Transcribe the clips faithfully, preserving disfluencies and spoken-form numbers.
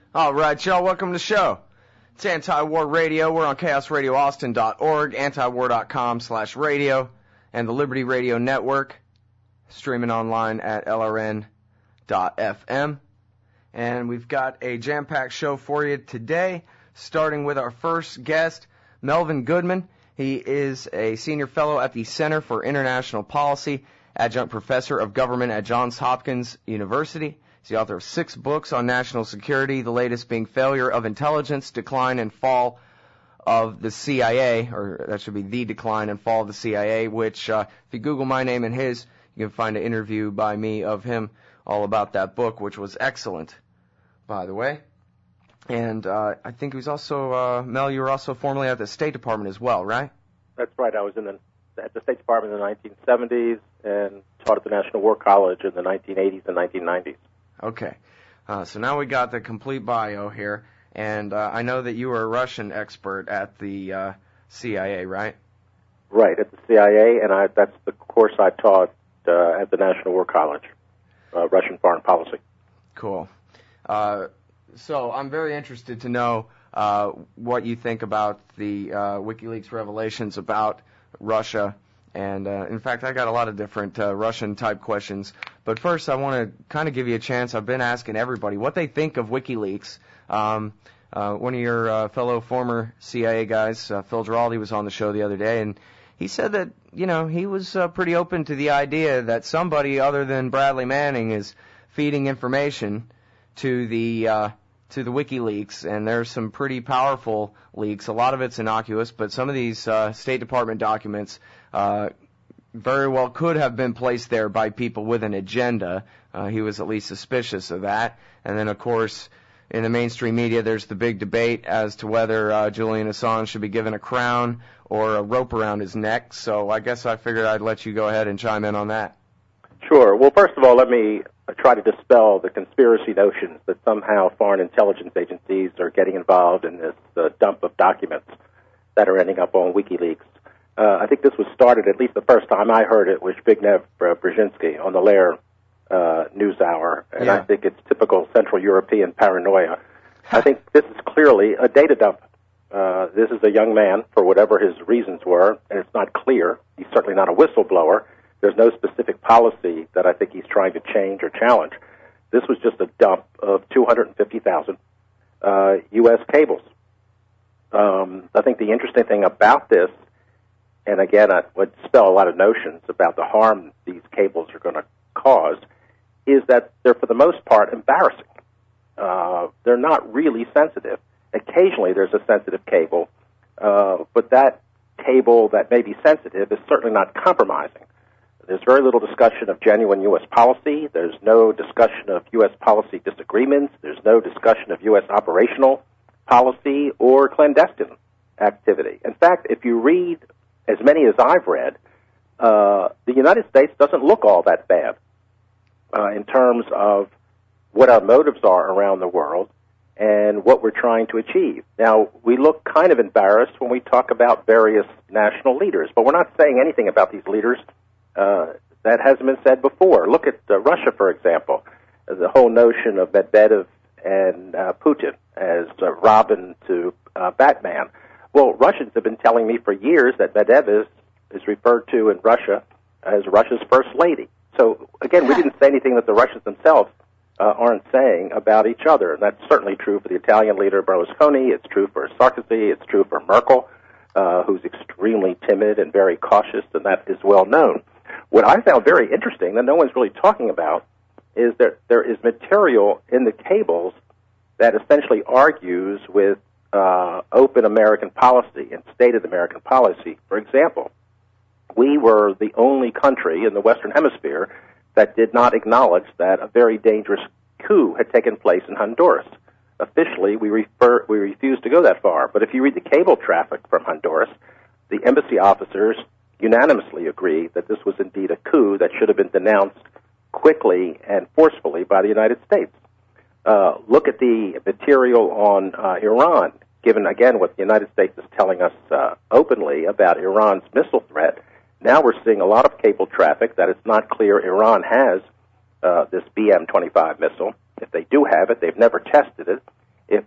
All right, y'all, welcome to the show. It's Anti-War Radio. We're on chaos radio austin dot org, antiwar dot com slash radio, and the Liberty Radio Network, streaming online at L R N dot F M. And we've got a jam-packed show for you today, starting with our first guest, Melvin Goodman. He is a senior fellow at the Center for International Policy, adjunct professor of government at Johns Hopkins University. He's the author of six books on national security, the latest being Failure of Intelligence, Decline and Fall of the C I A, or that should be The Decline and Fall of the C I A, which, uh, if you Google my name and his, you can find an interview by me of him all about that book, which was excellent, by the way. And uh, I think he was also, uh, Mel, you were also formerly at the State Department as well, right? That's right. I was in the, at the State Department in the nineteen seventies and taught at the National War College in the nineteen eighties and nineteen nineties. Okay. Uh, so now we got the complete bio here, and uh, I know that you were a Russian expert at the uh, C I A, right? Right, at the C I A, and I, that's the course I taught uh, at the National War College, uh, Russian foreign policy. Cool. Uh, so I'm very interested to know uh, what you think about the uh, WikiLeaks revelations about Russia. And, uh, in fact, I got a lot of different uh, Russian-type questions. But first, I want to kind of give you a chance. I've been asking everybody what they think of WikiLeaks. Um, uh, one of your uh, fellow former C I A guys, uh, Phil Giraldi, was on the show the other day, and he said that, you know, he was uh, pretty open to the idea that somebody other than Bradley Manning is feeding information to the uh, to the WikiLeaks, and there's some pretty powerful leaks. A lot of it's innocuous, but some of these uh, State Department documents uh, very well could have been placed there by people with an agenda. Uh, he was at least suspicious of that. And then, of course, in the mainstream media, there's the big debate as to whether uh, Julian Assange should be given a crown or a rope around his neck. So I guess I figured I'd let you go ahead and chime in on that. Sure. Well, first of all, let me try to dispel the conspiracy notions that somehow foreign intelligence agencies are getting involved in this uh, dump of documents that are ending up on WikiLeaks. Uh, I think this was started, at least the first time I heard it, was Zbigniew Brzezinski on the Lair uh, News Hour, and yeah. I think it's typical Central European paranoia. I think this is clearly a data dump. Uh, this is a young man, for whatever his reasons were, and it's not clear. He's certainly not a whistleblower. There's no specific policy that I think he's trying to change or challenge. This was just a dump of two hundred fifty thousand uh, U S cables. Um, I think the interesting thing about this, and again, I would dispel a lot of notions about the harm these cables are going to cause, is that they're, for the most part, embarrassing. Uh, they're not really sensitive. Occasionally there's a sensitive cable, uh, but that cable that may be sensitive is certainly not compromising. There's very little discussion of genuine U S policy. There's no discussion of U S policy disagreements. There's no discussion of U S operational policy or clandestine activity. In fact, if you read as many as I've read, uh, the United States doesn't look all that bad uh, in terms of what our motives are around the world and what we're trying to achieve. Now, we look kind of embarrassed when we talk about various national leaders, but we're not saying anything about these leaders Uh, that hasn't been said before. Look at uh, Russia, for example. Uh, the whole notion of Medvedev and uh, Putin as uh, Robin to uh, Batman. Well, Russians have been telling me for years that Medvedev is, is referred to in Russia as Russia's first lady. So, again, we didn't say anything that the Russians themselves uh, aren't saying about each other. And that's certainly true for the Italian leader Berlusconi. It's true for Sarkozy. It's true for Merkel, uh, who's extremely timid and very cautious, and that is well known. What I found very interesting that no one's really talking about is that there is material in the cables that essentially argues with uh, open American policy and stated American policy. For example, we were the only country in the Western Hemisphere that did not acknowledge that a very dangerous coup had taken place in Honduras. Officially, we refer, we refused to go that far. But if you read the cable traffic from Honduras, the embassy officers unanimously agree that this was indeed a coup that should have been denounced quickly and forcefully by the United States. Uh, look at the material on uh, Iran, given, again, what the United States is telling us uh, openly about Iran's missile threat. Now we're seeing a lot of cable traffic that it's not clear Iran has uh, this B M twenty-five missile. If they do have it, they've never tested it.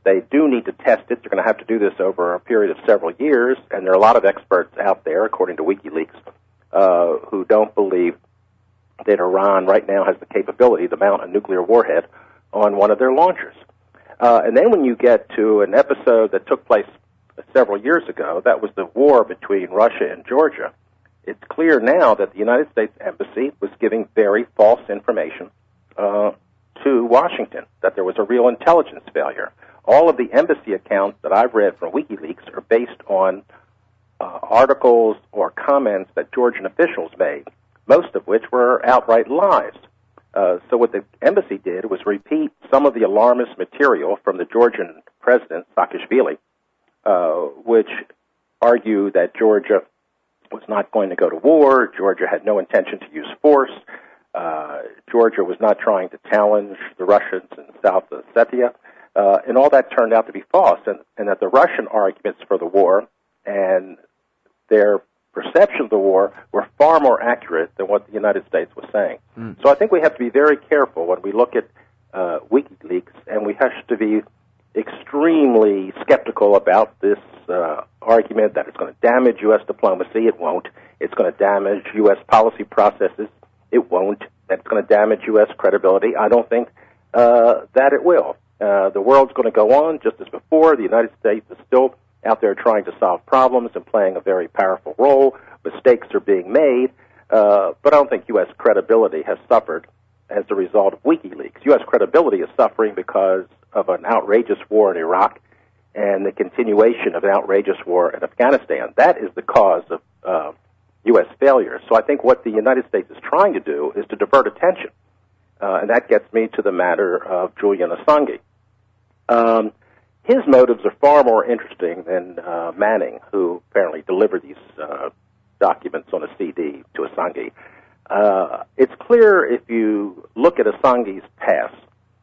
They do need to test it. They're going to have to do this over a period of several years, and there are a lot of experts out there, according to WikiLeaks, uh, who don't believe that Iran right now has the capability to mount a nuclear warhead on one of their launchers. Uh, and then when you get to an episode that took place several years ago, that was the war between Russia and Georgia, it's clear now that the United States Embassy was giving very false information uh, to Washington, that there was a real intelligence failure. All of the embassy accounts that I've read from WikiLeaks are based on uh, articles or comments that Georgian officials made, most of which were outright lies. Uh, so what the embassy did was repeat some of the alarmist material from the Georgian president, Saakashvili, uh, which argued that Georgia was not going to go to war, Georgia had no intention to use force, uh, Georgia was not trying to challenge the Russians in South Ossetia, uh, and all that turned out to be false, and, and that the Russian arguments for the war and their perception of the war were far more accurate than what the United States was saying. Mm. So I think we have to be very careful when we look at uh, WikiLeaks, and we have to be extremely skeptical about this uh, argument that it's going to damage U S diplomacy. It won't. It's going to damage U S policy processes. It won't. That it's going to damage U S credibility. I don't think uh, that it will. Uh, the world's going to go on just as before. The United States is still out there trying to solve problems and playing a very powerful role. Mistakes are being made, uh, but I don't think U S credibility has suffered as a result of WikiLeaks. U S credibility is suffering because of an outrageous war in Iraq and the continuation of an outrageous war in Afghanistan. That is the cause of uh, U S failure. So I think what the United States is trying to do is to divert attention, uh, and that gets me to the matter of Julian Assange. Um, His motives are far more interesting than uh, Manning, who apparently delivered these uh, documents on a C D to Assange. Uh, it's clear if you look at Assange's past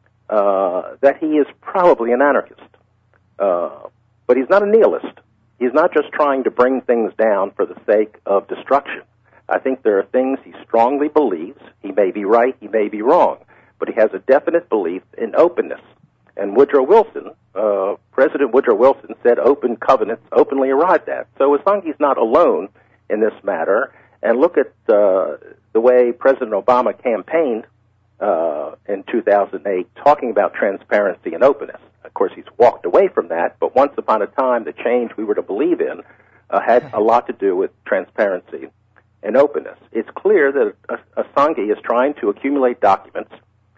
uh, that he is probably an anarchist. Uh, but he's not a nihilist. He's not just trying to bring things down for the sake of destruction. I think there are things he strongly believes. He may be right, he may be wrong, but he has a definite belief in openness. And Woodrow Wilson, uh, President Woodrow Wilson said open covenants openly arrived at. So Assange's not alone in this matter. And look at uh, the way President Obama campaigned uh, in two thousand eight, talking about transparency and openness. Of course, he's walked away from that, but once upon a time, the change we were to believe in uh, had a lot to do with transparency and openness. It's clear that Assange is trying to accumulate documents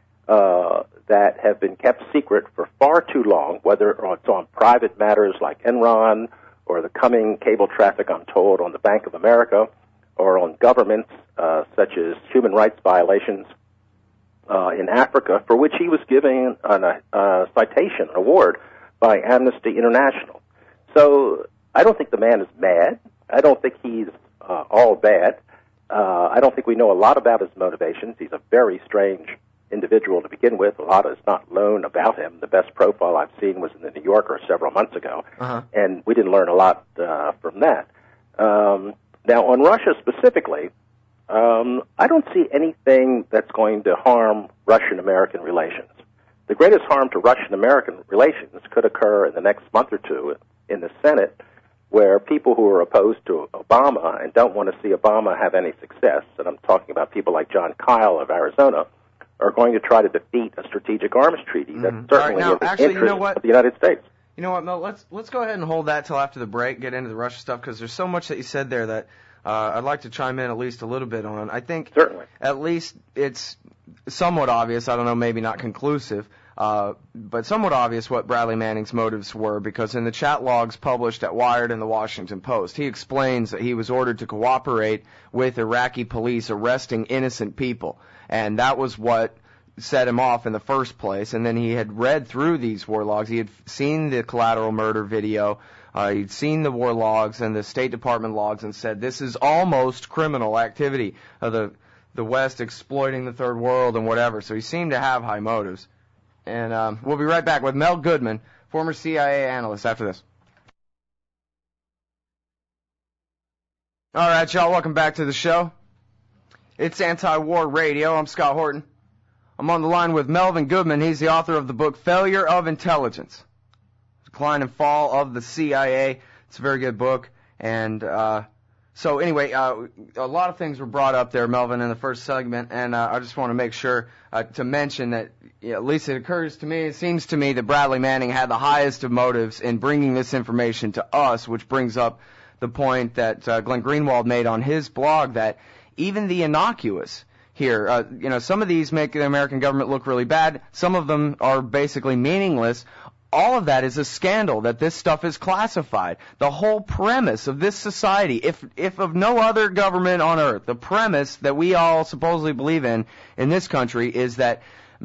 uh, that have been kept secret for far too long, whether it's on private matters like Enron or the coming cable traffic, I'm told, on the Bank of America, or on governments uh, such as human rights violations uh, in Africa, for which he was given an, a, a citation, an award by Amnesty International. So I don't think the man is mad. I don't think he's uh, all bad. Uh, I don't think we know a lot about his motivations. He's a very strange individual to begin with. A lot is not known about him. The best profile I've seen was in the New Yorker several months ago, uh-huh. and we didn't learn a lot uh, from that. Um, now, on Russia specifically, um, I don't see anything that's going to harm Russian-American relations. The greatest harm to Russian-American relations could occur in the next month or two in the Senate, where people who are opposed to Obama and don't want to see Obama have any success, and I'm talking about people like John Kyle of Arizona, are going to try to defeat a strategic arms treaty that's mm-hmm. certainly right, now, in the actually, interest you know what? of the United States. You know what, Mel? Let's let's go ahead and hold that till after the break. Get into the Russia stuff because there's so much that you said there that uh, I'd like to chime in at least a little bit on. I think certainly at least it's somewhat obvious. I don't know, maybe not conclusive, uh, but somewhat obvious what Bradley Manning's motives were, because in the chat logs published at Wired and the Washington Post, he explains that he was ordered to cooperate with Iraqi police arresting innocent people, and that was what set him off in the first place. And then he had read through these war logs. He had seen the collateral murder video. Uh, he'd seen the war logs and the State Department logs and said, this is almost criminal activity of the, the West exploiting the third world and whatever. So he seemed to have high motives. And um, we'll be right back with Mel Goodman, former C I A analyst, after this. All right, y'all, welcome back to the show. It's Anti-War Radio. I'm Scott Horton. I'm on the line with Melvin Goodman. He's the author of the book Failure of Intelligence. Decline and Fall of the C I A. It's a very good book. And uh, so anyway, uh, a lot of things were brought up there, Melvin, in the first segment, and uh, I just want to make sure uh, to mention that, you know, at least it occurs to me, it seems to me that Bradley Manning had the highest of motives in bringing this information to us, which brings up the point that uh, Glenn Greenwald made on his blog that even the innocuous here, uh, you know, some of these make the American government look really bad. Some of them are basically meaningless. All of that is a scandal that this stuff is classified. The whole premise of this society, if if of no other government on earth, the premise that we all supposedly believe in in this country is that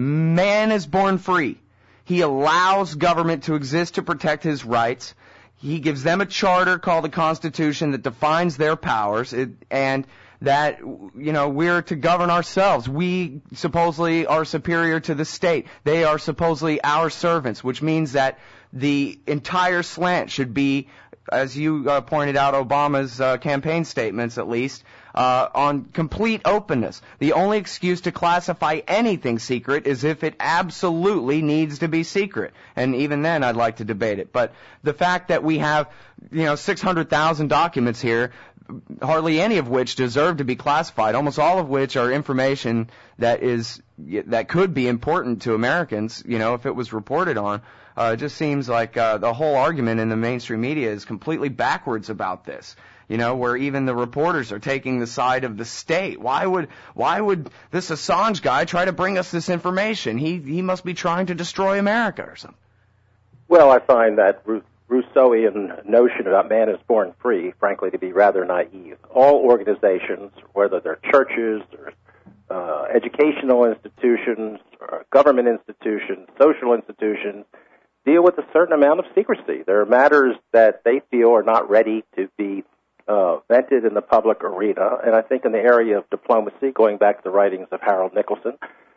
man is born free. He allows government to exist to protect his rights. He gives them a charter called the Constitution that defines their powers, it, and that, you know, we're to govern ourselves. We supposedly are superior to the state. They are supposedly our servants, which means that the entire slant should be, as you uh, pointed out, Obama's uh, campaign statements at least, uh, on complete openness. The only excuse to classify anything secret is if it absolutely needs to be secret. And even then, I'd like to debate it. But the fact that we have, you know, six hundred thousand documents here, hardly any of which deserve to be classified, almost all of which are information that is that could be important to Americans, you know, if it was reported on. Uh, it just seems like uh, the whole argument in the mainstream media is completely backwards about this, you know, where even the reporters are taking the side of the state. Why would why would this Assange guy try to bring us this information? He he must be trying to destroy America or something. Well, I find that Ruth Rousseauian notion about man is born free, frankly, to be rather naive. All organizations, whether they're churches or uh, educational institutions or government institutions, social institutions, deal with a certain amount of secrecy. There are matters that they feel are not ready to be uh, vented in the public arena, and I think in the area of diplomacy, going back to the writings of Harold Nicholson,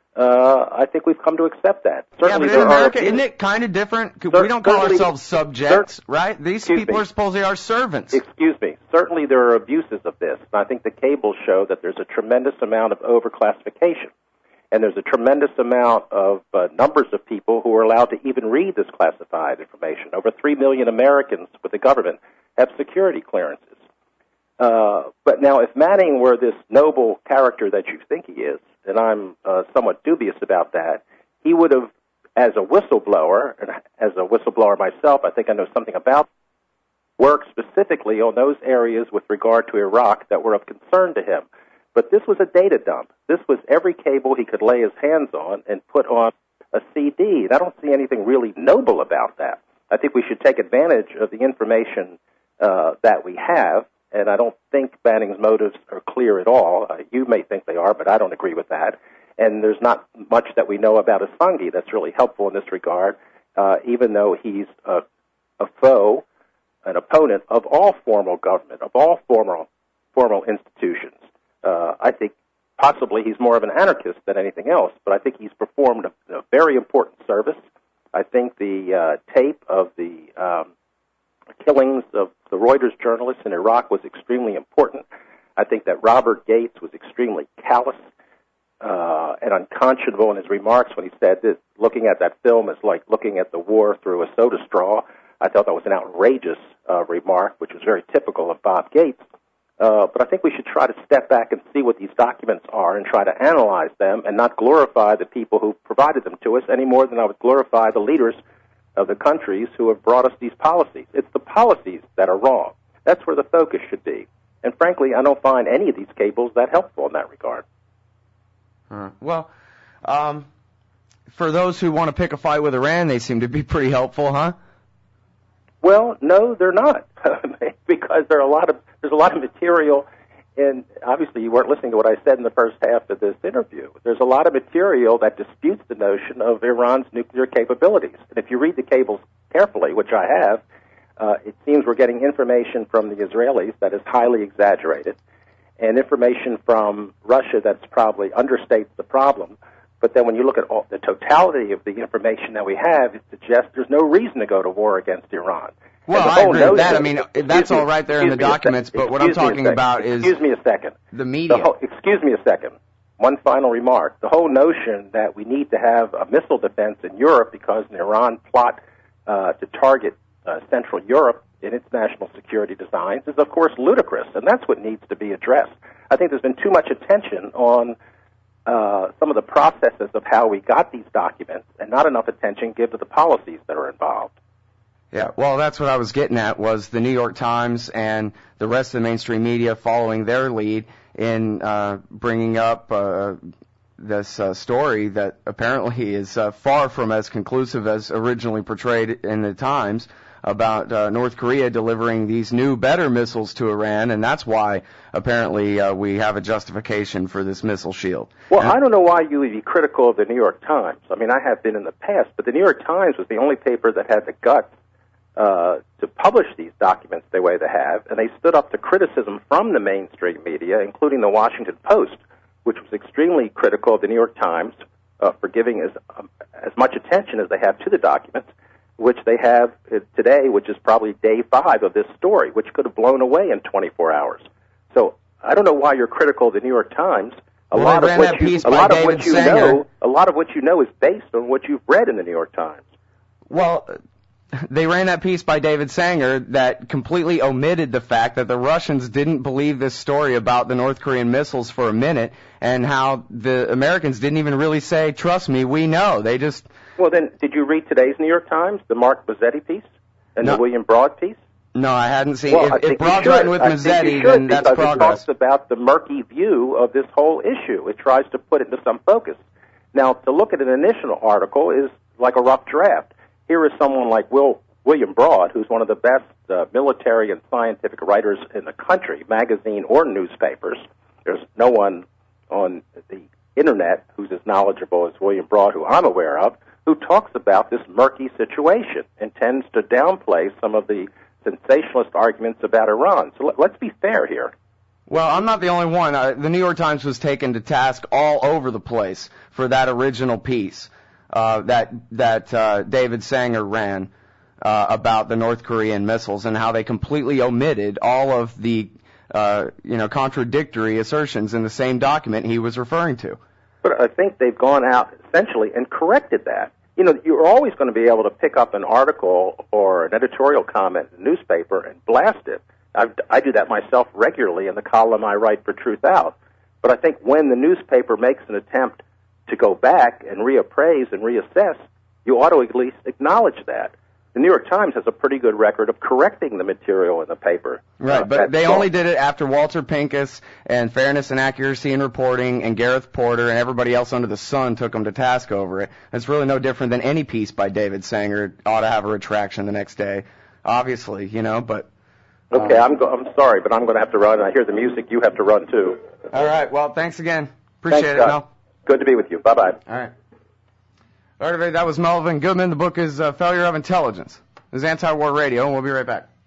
Uh, I think we've come to accept that. Certainly yeah, but in America, are, isn't it kind of different? We don't call ourselves subjects, right? These people me. are supposedly our servants. Excuse me. Certainly there are abuses of this, and I think the cables show that there's a tremendous amount of overclassification, and there's a tremendous amount of uh, numbers of people who are allowed to even read this classified information. Over three million Americans with the government have security clearances. Uh, but now, if Manning were this noble character that you think he is, and I'm uh, somewhat dubious about that, he would have, as a whistleblower, and as a whistleblower myself, I think I know something about, worked specifically on those areas with regard to Iraq that were of concern to him. But this was a data dump. This was every cable he could lay his hands on and put on a C D. And I don't see anything really noble about that. I think we should take advantage of the information uh, that we have. And I don't think Manning's motives are clear at all. Uh, you may think they are, but I don't agree with that. And there's not much that we know about Assange that's really helpful in this regard, uh, even though he's a, a foe, an opponent of all formal government, of all formal formal institutions. Uh, I think possibly he's more of an anarchist than anything else, but I think he's performed a, a very important service. I think the uh, tape of the um, killings of the Reuters journalists in Iraq was extremely important. I think that Robert Gates was extremely callous uh, and unconscionable in his remarks when he said that looking at that film is like looking at the war through a soda straw. I thought that was an outrageous uh, remark, which was very typical of Bob Gates. Uh, but I think we should try to step back and see what these documents are and try to analyze them and not glorify the people who provided them to us any more than I would glorify the leaders of the countries who have brought us these policies. It's the policies that are wrong. That's where the focus should be. And frankly, I don't find any of these cables that helpful in that regard. Uh, well, um, for those who want to pick a fight with Iran, they seem to be pretty helpful, huh? Well, no, they're not, because there are a lot of there's a lot of material. And obviously, you weren't listening to what I said in the first half of this interview. There's a lot of material that disputes the notion of Iran's nuclear capabilities. And if you read the cables carefully, which I have, uh, it seems we're getting information from the Israelis that is highly exaggerated, and information from Russia that's probably understates the problem. But then when you look at all, the totality of the information that we have, it suggests there's no reason to go to war against Iran. Well, I agree with that. I mean, that's all right there in the documents, but what I'm talking about is... Excuse me a second. The media. The whole, excuse me a second. One final remark. The whole notion that we need to have a missile defense in Europe because an Iran plot uh, to target uh, Central Europe in its national security designs is, of course, ludicrous, and that's what needs to be addressed. I think there's been too much attention on uh, some of the processes of how we got these documents and not enough attention given to the policies that are involved. Yeah, well, that's what I was getting at, was the New York Times and the rest of the mainstream media following their lead in uh, bringing up uh, this uh, story that apparently is uh, far from as conclusive as originally portrayed in the Times about uh, North Korea delivering these new, better missiles to Iran, and that's why apparently uh, we have a justification for this missile shield. Well, and I don't know why you would be critical of the New York Times. I mean, I have been in the past, but the New York Times was the only paper that had the guts uh, to publish these documents the way they have, and they stood up to criticism from the mainstream media, including the Washington Post, which was extremely critical of the New York Times uh, for giving as, um, as much attention as they have to the documents, which they have today, which is probably day five of this story, which could have blown away in twenty-four hours. So I don't know why you're critical of the New York Times. A well, lot of what you, a lot of what you know, a lot of what you know is based on what you've read in the New York Times. Well, they ran that piece by David Sanger that completely omitted the fact that the Russians didn't believe this story about the North Korean missiles for a minute, and how the Americans didn't even really say, "Trust me, we know." They just Well, then, did you read today's New York Times, the Mark Mazzetti piece, and no. the William Broad piece? No, I hadn't seen. Well, if if Broad's writing with Mazzetti, then that's because progress. It talks about the murky view of this whole issue. It tries to put it into some focus. Now, to look at an initial article is like a rough draft. Here is someone like Will, William Broad, who's one of the best uh, military and scientific writers in the country, magazine or newspapers. There's no one on the Internet who's as knowledgeable as William Broad, who I'm aware of, who talks about this murky situation and tends to downplay some of the sensationalist arguments about Iran. So let, let's be fair here. Well, I'm not the only one. Uh, the New York Times was taken to task all over the place for that original piece uh, that that uh, David Sanger ran uh, about the North Korean missiles and how they completely omitted all of the uh, you know contradictory assertions in the same document he was referring to. But I think they've gone out essentially and corrected that. You know, you're always going to be able to pick up an article or an editorial comment in a newspaper and blast it. I've, I do that myself regularly in the column I write for Truth Out. But I think when the newspaper makes an attempt to go back and reappraise and reassess, you ought to at least acknowledge that. The New York Times has a pretty good record of correcting the material in the paper. Right, uh, but they only did it after Walter Pincus and Fairness and Accuracy in Reporting and Gareth Porter and everybody else under the sun took them to task over it. It's really no different than any piece by David Sanger. It ought to have a retraction the next day, obviously, you know, but... Um, okay, I'm, go- I'm sorry, but I'm going to have to run. I hear the music. You have to run, too. All right, well, thanks again. Appreciate thanks, it, Mel. Good to be with you. Bye-bye. All right. All right, everybody, that was Melvin Goodman. The book is uh, Failure of Intelligence. This is Anti-War Radio, and we'll be right back.